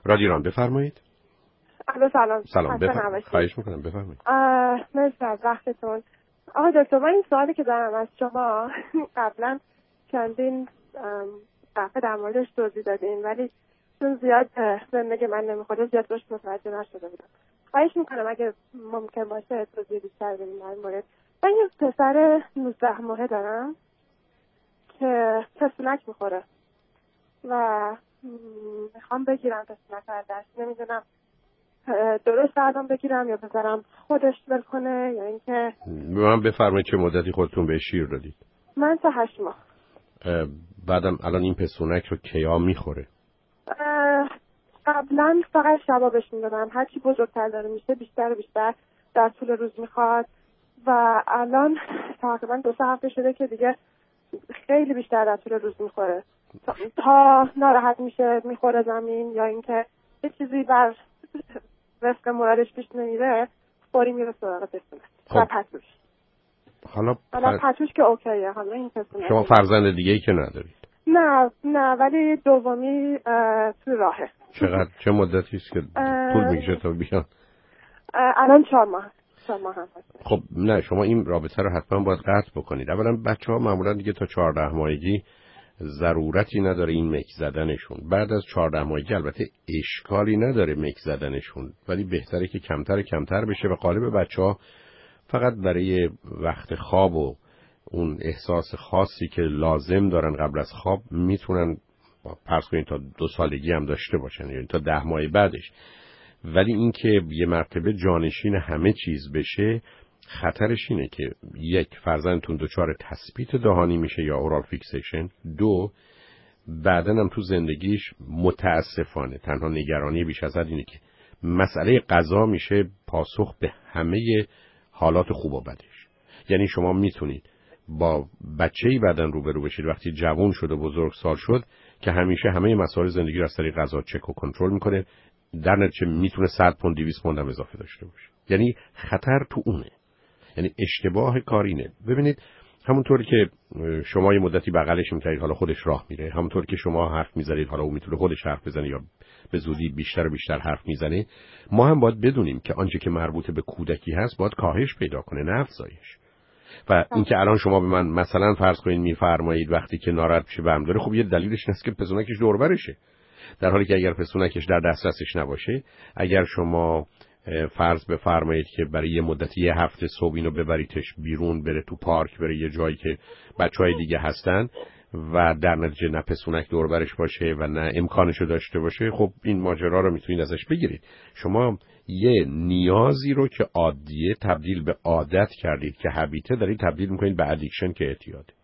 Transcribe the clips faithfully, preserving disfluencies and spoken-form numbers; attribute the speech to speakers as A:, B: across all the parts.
A: رادیو ایران بفرمایید.
B: الو سلام.
A: سلام بفرمایید. خواهش میکنم بفرمایید.
B: مرسی از وقتتون. آقا دکتر، من این سوالی که دارم از شما قبلا چندین دفعه در موردش توضیح دادین، ولی چون زیاد زندگی من نمیخوره زیاد روش متوجه نشده بودم. خواهش میکنم اگه ممکن باشه توضیح بیشتر بدین در مورد. من یه پسر نوزده ماهه دارم که پسونک میخوره و میخوام بگیرم پسونک رو ازش. نمیدونم درست الان بگیرم یا بذارم خودش بکنه یا اینکه.
A: من بفرمایید چه مدتی خودتون به شیر دادید؟
B: من تا هشت ماه.
A: بعدم الان این پسونک رو کیا میخوره؟
B: قبلا فقط شبا بهش میدادم، هرچی بزرگتر داره میشه بیشتر و بیشتر در طول روز میخواد و الان تقریبا دو سه هفته شده که دیگه خیلی بیشتر در طول روز میخوره تا, تا ناراحت میشه میخوره زمین یا اینکه یه چیزی بر وفق مرادش پیش نمیره فوری میره سراغ پسونک و پتوش.
A: حالا
B: حالا پتوش که اوکیه. حالا این پسونک
A: شما فرزند دیگه ای که ندارید؟
B: نه نه ولی دومی توی راهه.
A: چقدر چه مدتی است که طول میکشه تا بیان؟
B: الان چهار ماه چهار ماه هم هست.
A: خب نه شما این رابطه رو حتما باید قطع بکنید. اولا بچه‌ها معمولا دیگه تا چهارده ماهگی ضرورتی نداره این مک زدنشون. بعد از چهارده ماهگی البته اشکالی نداره مک زدنشون، ولی بهتره که کمتر کمتر بشه و غالب بچه‌ها فقط برای وقت خواب و اون احساس خاصی که لازم دارن قبل از خواب میتونن فرض کنید تا دو سالگی هم داشته باشن، یعنی تا ده ماه بعدش. ولی این که یه مرتبه جانشین همه چیز بشه خطرش اینه که یک، فرزندتون دچار تثبیت دهانی میشه یا اورال فیکسیشن. دو، بعدن هم تو زندگیش متاسفانه تنها نگرانی بیش از حد اینه که مسئله غذا میشه پاسخ به همه حالات خوب و بدش. یعنی شما میتونید با بچه‌ای بعدن روبرو بشید وقتی جوان شد و بزرگسال شد که همیشه همه مسائل زندگی رو از طریق غذا چک و کنترل میکنه، در نتیجه میتونه صد پوند دویست پوند هم اضافه داشته باشه. یعنی خطر تو اونه، یعنی اشتباه کارینه. ببینید همونطوری که شما یه مدتی بغلش می‌کردید حالا خودش راه میره، همونطوری که شما حرف می‌زنید حالا اون میتونه خودش حرف بزنه یا به زودی بیشتر و بیشتر حرف میزنه، ما هم باید بدونیم که آنچه که مربوط به کودکی هست باید کاهش پیدا کنه نه افزایش. و اینکه الان شما به من مثلا فرض کنید میفرمایید وقتی که ناراحت میشه بهم داره، خب یه دلیلش هست که پسونکش دور برشه، در حالی که اگر پسونکش در دسترسش نباشه، اگر شما فرض بفرمایید که برای یه مدتی یه هفته صبح اینو ببریدش بیرون بره تو پارک بره یه جایی که بچهای دیگه هستن و در نتیجه نه پسونک دور برش باشه و نه امکانشو داشته باشه، خب این ماجرا رو میتونید ازش بگیرید. شما یه نیازی رو که عادیه تبدیل به عادت کردید که هابیته دارید تبدیل میکنید به ادیکشن که اعتیاده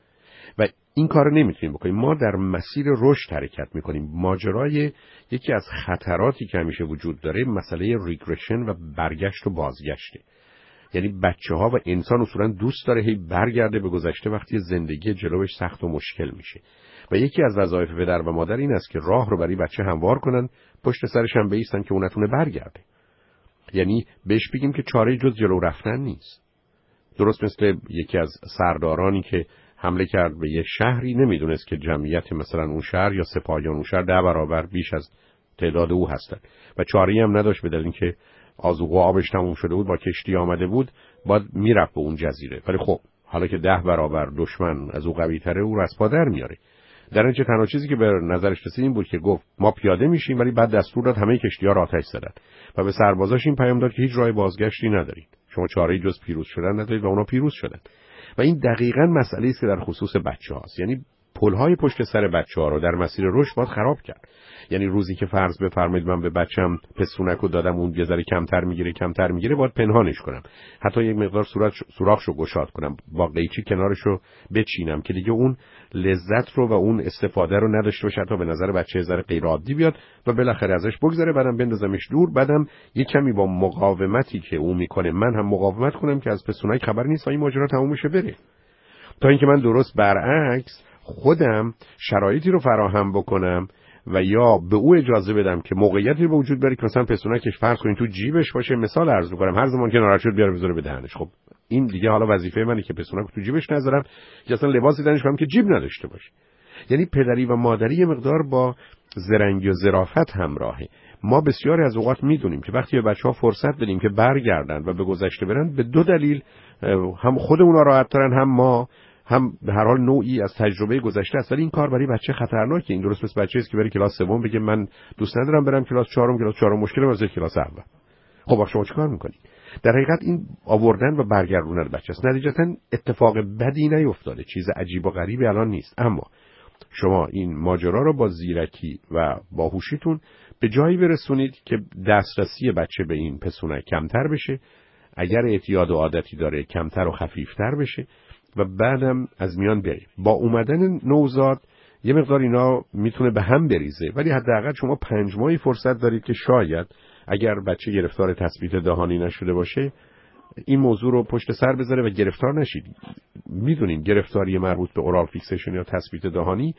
A: و این کار رو نمیتونیم بکنیم. ما در مسیر رشد حرکت میکنیم. ماجرای یکی از خطراتی که همیشه وجود داره مسئله ریگرشن و برگشت و بازگشته. یعنی بچه ها و انسان اصولا دوست داره هی برگرده به گذشته وقتی زندگی جلوش سخت و مشکل میشه و یکی از وظایف پدر و مادر این است که راه رو برای بچه هموار کنن، پشت سرش هم بایستن که اون نتونه برگرده. یعنی بهش بگیم که چاره جز جلو رفتن نیست. درست مثل یکی از سردارانی که حمله کرد به یه شهری نمیدونست که جمعیت مثلا اون شهر یا سپاهیان اون شهر ده برابر بیش از تعداد او هستن و چاره‌ای هم نداشت به دلیل اینکه آذوقه و آبش تموم شده بود، با کشتی آمده بود، باید میرفت به اون جزیره. ولی خب حالا که ده برابر دشمن از او قوی تره او رو از پا در میاره. در نتیجه تنها چیزی که به نظرش رسید این بود که گفت ما پیاده میشیم، ولی بعد دستور داد همه کشتی‌ها را آتش زدن و به سربازاش این پیام داد که هیچ راه بازگشتی ندارید، شما چاره‌ای جز پیروز شدن ندارید و اونا پیروز شدن. و این دقیقاً مسئله‌ای است که در خصوص بچه‌هاست. یعنی پل‌های پشت سر بچه‌ها رو در مسیر رشد باید خراب کرد. یعنی روزی که فرض بفرمایید من به بچه‌م پسونکو دادم اون یه ذره کمتر میگیره کمتر میگیره باید پنهانش کنم، حتی یک مقدار صورت سوراخشو گشاد کنم، با قیچی کنارشو بچینم که دیگه اون لذت رو و اون استفاده رو نداشته باشه، حتی به نظر بچه ذره غیر عادی بیاد و بالاخره ازش بگذره، بعدم بندازمش دور، بعدم یه کمی با مقاومتی که اون میکنه من هم مقاومت کنم که از پسونک خبر نیست و این ماجرا تموم شه بره. تا اینکه من درست برعکس خودم شرایطی رو فراهم بکنم و یا به او اجازه بدم که موقعیتی به وجود بیاره که مثلا پسونکش فرض کنین تو جیبش باشه، مثال عرض می‌کنم، هر زمان که ناراحت شد بیاره بذاره به دهنش. خب این دیگه حالا وظیفه منه که پسونک تو جیبش نذارم، که اصلا لباسی تنش کنم که جیب نداشته باشه. یعنی پدری و مادری یه مقدار با زرنگی و ظرافت همراهه. ما بسیاری از اوقات میدونیم که وقتی به بچه‌ها فرصت بدیم که برگردن و به گذشته برن، به دو دلیل، هم خود اونا راحت ترن، هم ما، هم به هر حال نوعی از تجربه گذشته است. ولی این کار برای بچه خطرناکه. این درست مثل بچه‌ای است که بره کلاس سوم بگه من دوست ندارم برم کلاس چهارم، کلاس چهارم مشکل از کلاس اول. خب شما چیکار می‌کنید؟ در حقیقت این آوردن و برگردوندن بچه است. نتیجتاً اتفاق بدی نیفتاده، چیز عجیب و غریبی الان نیست. اما شما این ماجرا رو با زیرکی و باهوشیتون به جایی برسونید که دسترسی بچه به این پسونک کمتر بشه، اگر اعتیاد و عادتی داره کمتر و خفیفتر بشه و بعدم از میان بره. با اومدن نوزاد یه مقدار اینا میتونه به هم بریزه، ولی حداقل شما پنج ماهی فرصت دارید که شاید اگر بچه گرفتار تثبیت دهانی نشده باشه این موضوع رو پشت سر بذاره و گرفتار نشید. میدونین گرفتاری مربوط به اورال فیکسیشن یا تثبیت دهانی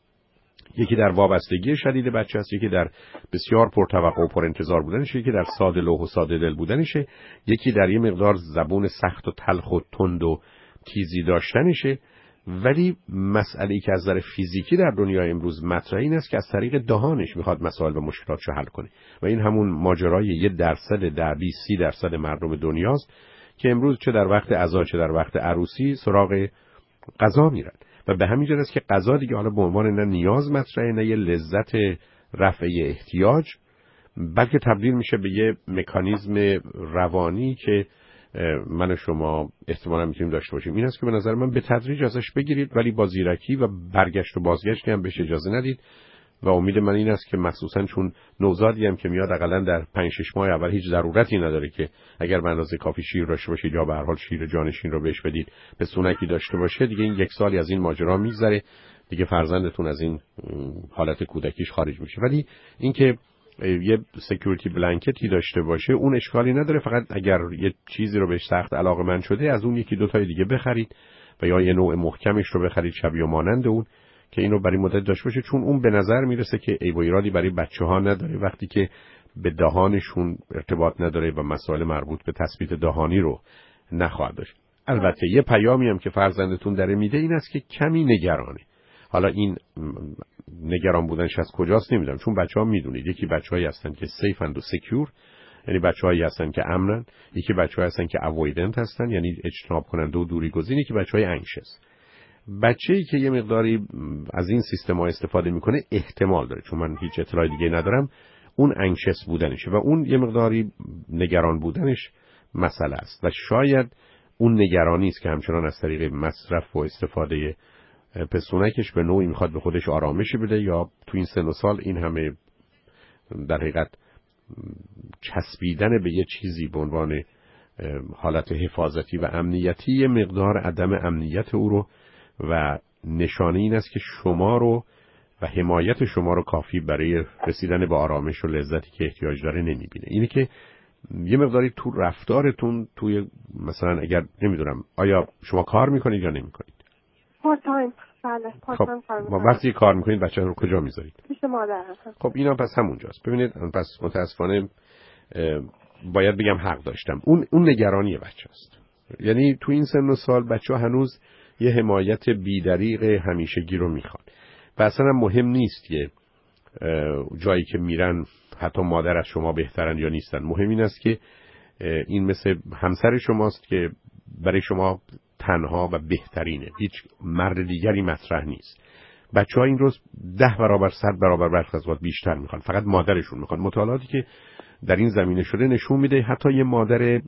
A: یکی در وابستگی شدید بچه است، یکی در بسیار پرتوقع و پرانتظار بودنشه، یکی در ساده لوح و ساده دل بودنشه، یکی در یه مقدار زبون سخت و تلخ و تند و تیزی داشتنشه. ولی مسئله‌ای که از نظر فیزیکی در دنیای امروز مطرح این است که از طریق دهانش میخواد مسائل و مشکلاتش رو حل کنه و این همون ماجرای یه درصد در بیست سی درصد مردم دنیاست که امروز چه در وقت عزا چه در وقت عروسی سراغ غذا میرن و به همین جهت است که غذا دیگه حالا به عنوان نه نیاز مطرحه نه یه لذت رفع احتیاج، بلکه تبدیل میشه به یه مکانیزم روانی که من و شما احتمالاً میتونیم داشته باشیم. این است که به نظر من به تدریج ازش بگیرید، ولی با زیرکی و برگشت و بازگشتی هم بهش اجازه ندید و امید من این است که مخصوصاً چون نوزادی هم که میاد حداقل در پنج شش ماه اول هیچ ضرورتی نداره که اگر به اندازه کافی شیر داشته باشید یا به هر حال شیر جانشین رو بهش بدید به سونکی داشته باشه، دیگه این یک سالی از این ماجرا میگذره، دیگه فرزندتون از این حالت کودکیش خارج میشه. ولی اینکه یه سکیوریتی بلانکتی داشته باشه اون اشکالی نداره، فقط اگر یه چیزی رو بهش سخت علاقه‌مند شده از اون یکی دو تای دیگه بخرید و یا یه نوع محکمش رو بخرید شبیه و مانند اون که اینو برای مدت داشته باشه، چون اون به نظر میرسه که عیب و ایرادی برای بچه‌ها نداره وقتی که به دهانشون ارتباط نداره و مسائل مربوط به تثبیت دهانی رو نخواهد داشت. البته یه پیامی هم که فرزندتون داره میده این است که کمی نگرانه. حالا این نگران بودنش از کجاست نمیدونم، چون بچه‌ها میدونید یکی بچه‌هایی هستن که سیف اند و سکیور، یعنی بچه‌هایی هستن که امنن، یکی بچه‌ها هستن که اوایدنت هستن یعنی اجتناب کننده و دوری گزین، یکی بچه‌های انکشس. بچه‌ای که یه مقداری از این سیستم‌ها استفاده میکنه احتمال داره، چون من هیچ اطلاعی دیگه ندارم، اون انکشس بودنشه و اون یه مقداری نگران بودنش مسئله است و شاید اون نگرانی است که همچنان از طریق مصرف و استفاده پسونکش به نوعی میخواد به خودش آرامشی بده یا تو این سن و سال این همه در حقیقت چسبیدن به یه چیزی به عنوان حالت حفاظتی و امنیتی یه مقدار عدم امنیت او رو و نشانه این است که شما رو و حمایت شما رو کافی برای رسیدن به آرامش و لذتی که احتیاج داره نمیبینه. اینی که یه مقداری تو رفتارتون توی مثلا اگر نمیدونم آیا شما کار میکنید یا نمیکنید؟
B: پارت تایم. بله پارت
A: خب
B: تایم کار
A: ما
B: میکنم.
A: وقتی کار میکنید بچه رو کجا میذارید؟
B: پیش مادر هستم.
A: خب اینا پس همونجاست. ببینید پس متاسفانه باید بگم حق داشتم. اون اون نگرانی بچه است. یعنی تو این سن و سال بچه ها هنوز یه حمایت بی‌دریغ همیشگی رو میخوان و اصلا مهم نیست که جایی که میرن حتی مادر از شما بهترن یا نیستن. مهم این است که این مثل همسر شماست که برای شما تنها و بهترینه، هیچ مرد دیگری مطرح نیست. بچه ها این روز ده برابر صد برابر برخ از وقت بیشتر میخوان، فقط مادرشون میخوان. مطالعاتی که در این زمینه شده نشون میده حتی یه مادر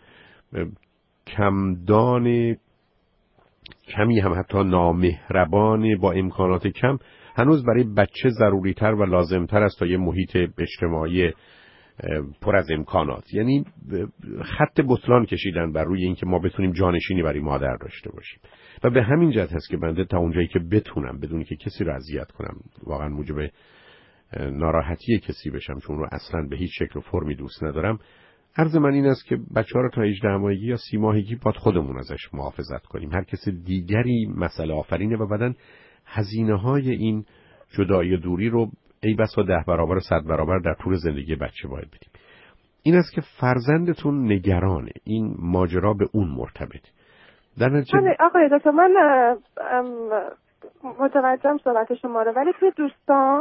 A: کمدان کمی هم حتی نامهربان با امکانات کم هنوز برای بچه ضروری تر و لازم تر است تا یه محیط اجتماعی پر از امکانات. یعنی خط بطلان کشیدن بر روی این که ما بتونیم جانشینی برای مادر داشته باشیم و به همین جهت هست که بنده تا اونجایی که بتونم بدون که کسی رو اذیت کنم، واقعا موجب ناراحتی کسی بشم چون رو اصلا به هیچ شکل و فرمی دوست ندارم، عرض من این است که بچه‌ها رو تا هجده ماهگی یا سی ماهگی باید خودمون ازش محافظت کنیم. هر کس دیگری مسئله آفرینه و بعدن هزینه‌های این جدایی دوری رو ای بسا ده برابر و صد برابر در طول زندگی بچه باید بدیم. این است که فرزندتون نگرانه، این ماجرا به اون مرتبط. در نتیجه
B: آقای دکتر من متوجهم صحبت شما رو، ولی توی دوستان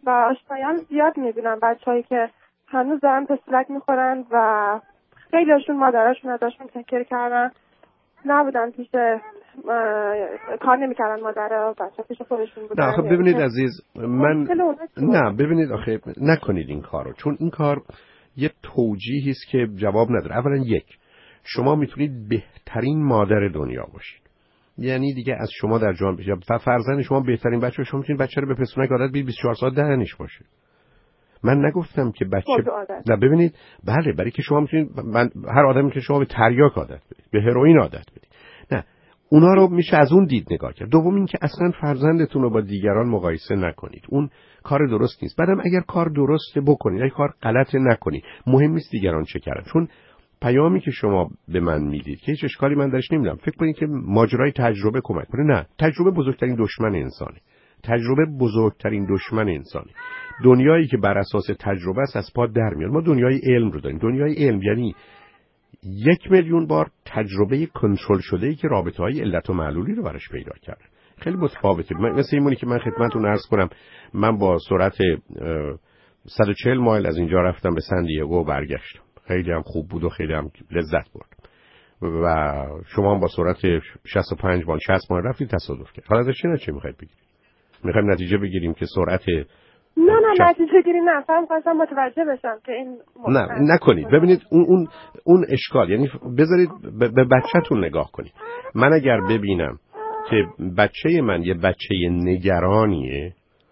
B: و آشنایان زیاد میبینم بچه‌هایی که هنوز دارن پستونک میخورن و خیلیشون مادرشون ازشون تکر کردن، نبودن پیش کار نمیکردن مادر بچه پیش خودشون بودن.
A: نه خب ببینید عزیز من نه ببینید آخه نکنید این کارو، چون این کار یه توجیهی است که جواب نداره. اولا یک، شما میتونید بهترین مادر دنیا باشید، یعنی دیگه از شما در جهان بشه فرزند شما بهترین بچه، شما میتونید بچه رو به پستونک عادت بدید بیست و چهار ساعت دهنش باشه. من نگفتم که بچه نه ببینید بله، برای که شما میتونید من هر آدمی که شما به تریاک عادت بدید، به هروئین عادت بدید، نه اونا رو میشه از اون دید نگاه کرد. دوم این که اصلا فرزندتون رو با دیگران مقایسه نکنید، اون کار درست نیست. بعدم اگر کار درسته بکنید، اگه کار غلط نکنید، مهم نیست دیگران چه کردن، چون پیامی که شما به من میدید که هیچ اشکالی من درش نمیدم. فکر کنید که ماجرای تجربه کمک کنه، نه، تجربه بزرگترین دشمن انسانه. تجربه بزرگترین دشمن انسانه. دنیایی که بر اساس تجربه است از پا در میاد. ما دنیای علم رو داریم. دنیای علم یعنی یک میلیون بار تجربه کنترل شده‌ای که رابطه‌های علت و معلولی رو براش پیدا کرده. خیلی متفاوته. مثل اینمونی که من خدمتتون عرض کنم من با سرعت صد و چهل مایل از اینجا رفتم به سن دیگو و برگشتم. خیلی هم خوب بود و خیلی هم لذت برد. و شما هم با سرعت شصت و پنج مایل شصت مایل رفتید، تصادف کرد. حالا ازش چه می‌خواید بگیرید؟ می‌خوایم نتیجه بگیریم که سرعت
B: نه نه نتیجه گیری نه، فهم خواستم متوجه بشم که این
A: نه نکنید. ببینید اون اون اون اشکال، یعنی بذارید به بچه‌تون نگاه کنید. من اگر ببینم که بچه من یه بچه نگرانیه،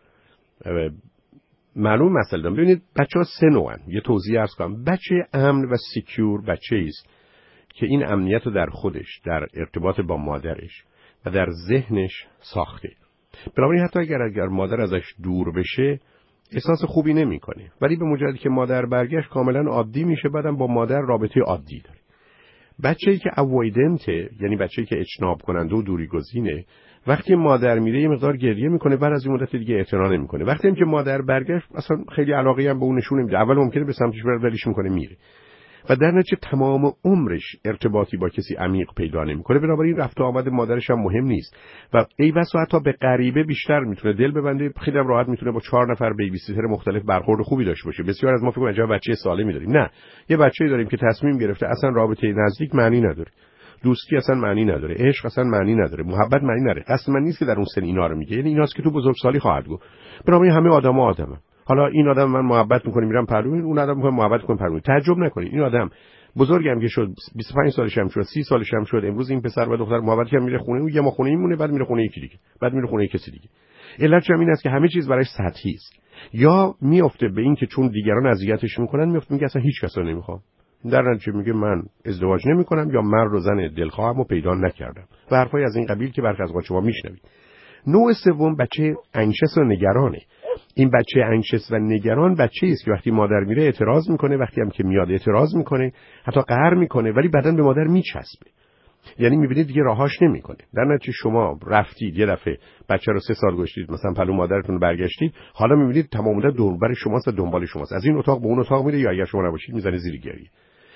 A: معلوم مسئله دارم. ببینید بچه‌ها سه نوعن. یه توضیح عرض کنم. بچه امن و سکیور بچه‌ای است که این امنیت رو در خودش، در ارتباط با مادرش و در ذهنش ساخته. بنابراین حتی اگر اگر مادر ازش دور بشه احساس خوبی نمی‌کنه، ولی به مجردی که مادر برگشت کاملا عادی میشه، بعدم با مادر رابطه عادی داره. بچه‌ای که اوایدنته، یعنی بچه‌ای که اجتناب کننده و دوری گزینه، وقتی مادر میره یه مقدار گریه میکنه، بعد از این مدت دیگه اعتنا نمیکنه. وقتی هم که مادر برگشت اصلا خیلی علاقه هم به اون نشون نمیده. اول ممکنه به سمتش بره ولیش میکنه میره و در نتیجه تمام عمرش ارتباطی با کسی عمیق پیدا نمیکنه. بنابراین رفت و آمد مادرش هم مهم نیست و ای بسا حتی به غریبه بیشتر میتونه دل ببنده. خیلی هم راحت میتونه با چهار نفر بیبی سیتر مختلف برخورد خوبی داشته باشه. بسیار از ما فکر کنیم عجب بچه سالمی داریم. نه، یه بچه‌ای داریم که تصمیم گرفته اصلا رابطه نزدیک معنی نداره، دوستی اصلا معنی نداره، عشق اصلا معنی نداره، محبت معنی نداره. اصلا من نیست که در اون سن اینا رو میگه، یعنی ایناست که تو بزرگسالی خواهد گفت. بنابراین همه آدما آدمن. حالا این آدم من محبت میکنه میرم پروین، اون آدم میکنه محبت کنه پروین. تعجب نکنید این آدم بزرگم که شد، بیست و پنج سالش هم شد، سی سالش هم شد، امروز این پسر و دختر محبت کنه میره خونه، اون یه ما خونه میمونه، بعد میره خونه یکی دیگه، بعد میره خونه کسی دیگه. علتش این است که همه چیز براش سطحی است. یا میافته به این که چون دیگران اذیتش میکنن میافته میگه اصلا هیچ کس رو نمیخوام. در نتیجه میگه من ازدواج نمیکنم یا مرد و زن دلخواهمو پیدا نکردم و حرفای از این قبیل که برخی از شما میشنوید. نوع سوم بچه انشس و نگرانه. این بچه انشس و نگران بچه‌ای است که وقتی مادر میره اعتراض میکنه، وقتی هم که میاد اعتراض میکنه، حتی قهر میکنه، ولی بعداً به مادر میچسبه. یعنی میبینید دیگه راهاش نمیکنه. در نتیجه شما رفتید یه دفعه بچه رو سه سال گذاشتید مثلا پلو مادرتون برگشتید، حالا میبینید تمام مدت دوربر شماست و دنبال شماست، از این اتاق به اون اتاق میره، یا اگر شما نباشید میزنه زیر گریه.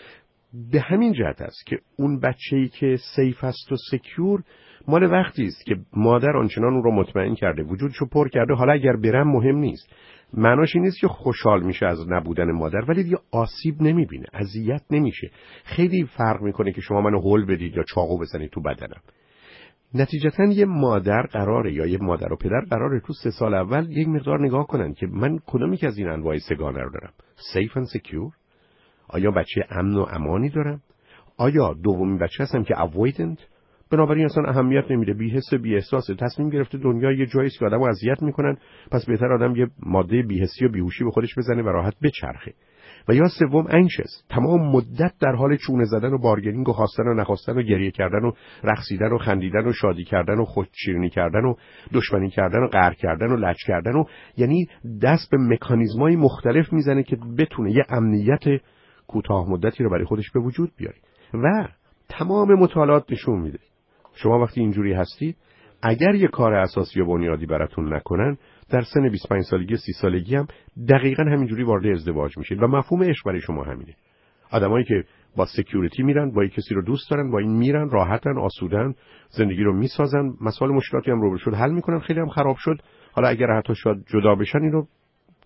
A: به همین جهت است که اون بچه‌ای که سیف است و سکیور مال وقتی است که مادر آنچنان اون رو مطمئن کرده، وجودشو پر کرده، حالا اگر برم مهم نیست. معناش این نیست که خوشحال میشه از نبودن مادر، ولی دیگه آسیب نمیبینه، اذیت نمیشه. خیلی فرق میکنه که شما منو هول بدید یا چاقو بزنید تو بدنم. نتیجتا یه مادر قراره یا یه مادر و پدر قراره تو سه سال اول یک مقدار نگاه کنن که من کدومی که از این انواع سگانه رو دارم، سیف اند سکیور، آیا بچه امن و امانی دارم، آیا دومین بچه هستم که اوایدنت، بنابراین اصلا اهمیت نمیده، بی حس بی احساسه، تصمیم گرفته دنیا یه جایی است که آدمو اذیت میکنن، پس بهتر آدم یه ماده بی حسی و بیهوشی به خودش بزنه و راحت بچرخه. و یا سوم انشس، تمام مدت در حال چونه زدن و بارگینگ و خواستن و نخواستن و گریه کردن و رقصیدن و خندیدن و شادی کردن و خودشیرینی کردن و دشمنی کردن و قهر کردن و لج کردن و یعنی دست به مکانیزمای مختلف میزنه که بتونه یه امنیت کوتاه مدتی رو برای خودش به وجود بیاره. و تمام مطالعات نشون میده شما وقتی اینجوری هستید، اگر یه کار اساسی و بنیادی براتون نکنن، در سن بیست و پنج سالگی سی سالگی هم دقیقاً همینجوری وارد ازدواج میشید و مفهوم عشق برای شما همینه. آدمایی که با سکیوریتی میرن، با کسی رو دوست دارن، با این میرن، راحتن، آسودن، زندگی رو میسازن، مسائل مشکلاتی هم رو شد حل میکنن، خیلی هم خراب شد، حالا اگر حتی شاید جدا بشن اینو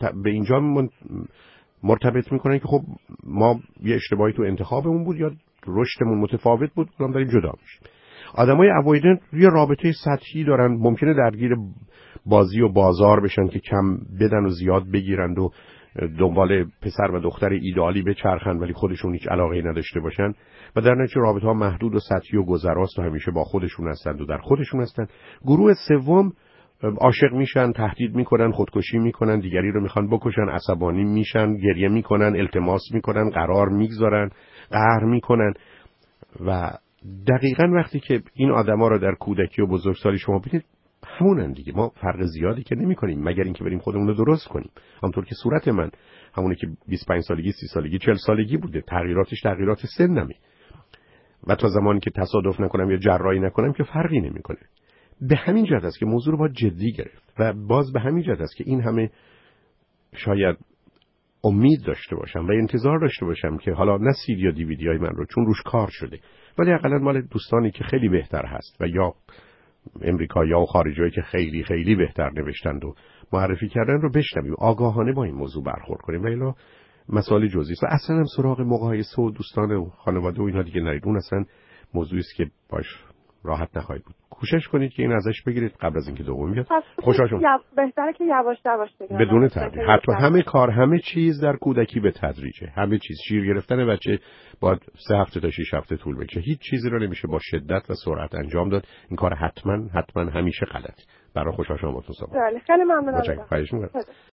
A: به اینجا من مرتبط میکنن که خب ما یه اشتباهی تو انتخابمون بود یا رشدمون متفاوت بود، الان داریم جدا میشیم. آدمای اوایدن یه رابطه سطحی دارن، ممکنه درگیر بازی و بازار بشن که کم بدن و زیاد بگیرند و دنبال پسر و دختر ایدئالی بچرخن ولی خودشون هیچ علاقه‌ای نداشته باشن و در نتیجه رابطه‌ها محدود و سطحی و گذراست و همیشه با خودشون هستند و در خودشون هستن. گروه سوم عاشق میشن، تهدید میکنن، خودکشی میکنن، دیگری رو میخوان بکشن، عصبانی میشن، گریه میکنن، التماس میکنن، قرار میگذارن، قهر میکنن. و دقیقاً وقتی که این آدما رو در کودکی و بزرگسالی شما ببینید همونن دیگه، ما فرق زیادی که نمی‌کنیم مگر اینکه بریم خودمون رو درست کنیم. همونطور که صورت من همونه که بیست و پنج سالگی، سی سالگی، چهل سالگی بوده، تغییراتش تغییرات سنمه و تا زمانی که تصادف نکنم یا جراحی نکنم که فرقی نمی‌کنه. به همین جهت است که موضوع رو باید جدی گرفت و باز به همین جهت است که این همه شاید امید داشته باشم و انتظار داشته باشم که حالا نه سی دی یا دیویدی های من رو چون روش کار شده ولی حداقل مال دوستانی که خیلی بهتر هست و یا امریکایی‌ها و خارجی‌هایی که خیلی خیلی بهتر نوشتند و معرفی کردن رو بشنویم، آگاهانه با این موضوع برخورد کنیم و الا مسائل جزئی است. و اصلا هم سراغ مقایسه و دوستان و خانواده و اینا دیگه نرید، اون اصلا موضوعی است که باش راحت نخواهید بود. کوشش کنید که این ازش بگیرید قبل از اینکه دوم بیاد.
B: خوشحال شدم. بهتره که یواش یواش بگیرید
A: بدون تدریج. حتی همه کار همه چیز در کودکی به تدریجه. همه چیز شیر گرفتن بچه باید سه هفته تا شش هفته طول بکشه. هیچ چیزی رو نمیشه با شدت و سرعت انجام داد. این کار حتما حتما همیشه غلطه. برای خوشحال شدم باهاتون صحبت.
B: خیلی ممنونم.
A: خواهش می‌کنم.